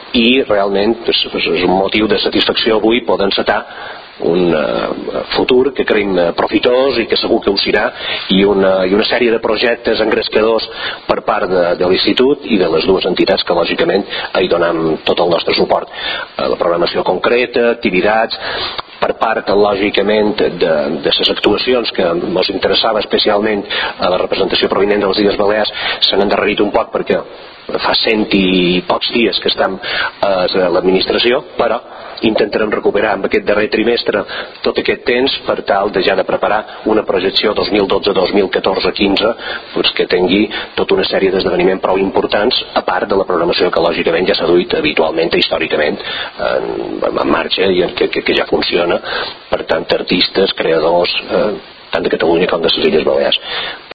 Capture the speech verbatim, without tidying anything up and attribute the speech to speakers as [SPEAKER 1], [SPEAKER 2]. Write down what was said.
[SPEAKER 1] i realment és un motiu de satisfacció avui poder encetar un uh, futur que creiem profitós i que segur que ho serà, i una, i una sèrie de projectes engrescadors per part de, de l'institut i de les dues entitats que lògicament hi donem tot el nostre suport. Uh, la programació concreta, activitats, per part lògicament de, de les actuacions que ens interessava especialment a la representació provinent de les Illes Balears s'han endarrerit un poc perquè fa cent i pocs dies que estem a l'administració, però intentarem recuperar en aquest darrer trimestre tot aquest temps per tal de ja de preparar una projecció dos mil dotze dos mil catorze quinze doncs que tingui tota una sèrie d'esdeveniments prou importants, a part de la programació que lògicament ja s'ha duit habitualment i històricament en, en marxa i en, que, que, que ja funciona, per tant artistes, creadors eh, tant de Catalunya com de les Illes Balears.